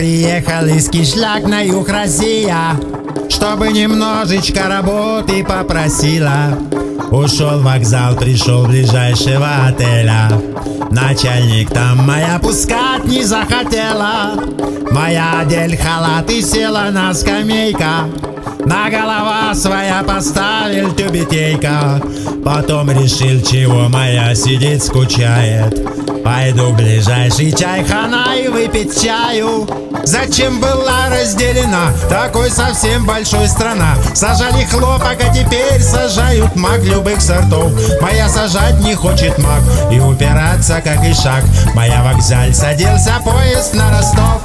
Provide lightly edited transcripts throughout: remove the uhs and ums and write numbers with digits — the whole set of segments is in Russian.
приехал из Кишляк на юг Россия, чтобы немножечко работы попросила. Ушел в вокзал, пришел ближайшего отеля. Начальник там моя пускать не захотела. Моя одель халат и села на скамейка. На голова своя поставил тюбетейка. Потом решил, чего моя сидит, скучает. Пойду в ближайший чайхана и выпить чаю. Зачем была разделена такой совсем большой страна? Сажали хлопок, а теперь сажают мак любых сортов. Моя сажать не хочет мак и упираться, как и шаг. Моя вокзаль садился поезд на Ростов.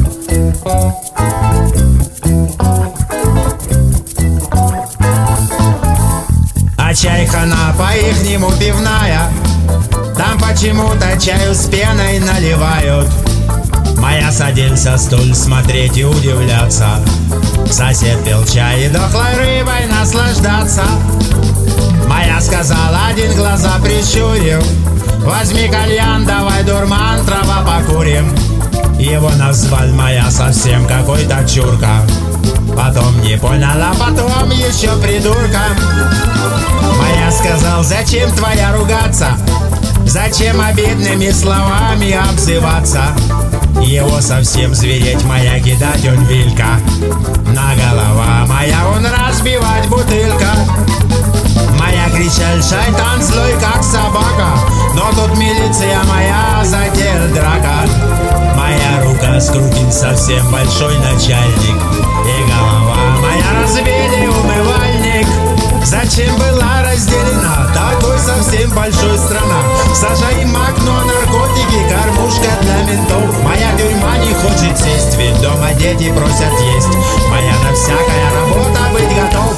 А чайхана по-ихнему пивная. Там почему-то чаю с пеной наливают. Моя садился стуль смотреть и удивляться. Сосед пил чай и дохлой рыбой наслаждаться. Моя сказала, один глаза прищурив: возьми кальян, давай дурман, трава покурим. Его назвал моя совсем какой-то чурка. Потом не понял, а потом еще придурка. Моя сказал, зачем твоя ругаться? Зачем обидными словами обзываться? Его совсем звереть моя кидать он вилька. На голова моя он разбивать бутылка. Моя кричал, шайтан злой как собака. Но тут милиция моя затеял драка. Моя рука скрутил совсем большой начальник. И голова моя разбили умывальник. Зачем была разделена такой совсем большой страна? Сажай мак, но наркотики, кормушка для ментов. Моя тюрьма не хочет сесть, ведь дома дети просят есть. Моя на всякая работа быть готов.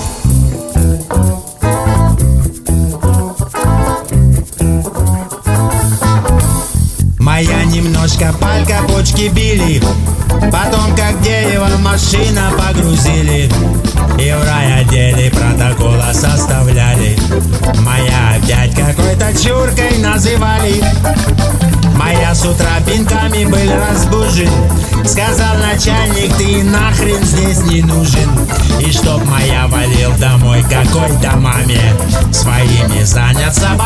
Моя немножко палька почки били. Потом как дерево машина погрузили. И в райотделе протокола составляли. Моя опять какой-то чуркой называли. Моя с утра пинками был разбужен. Сказал начальник, ты нахрен здесь не нужен. И чтоб моя валил домой какой-то маме. Своими заняться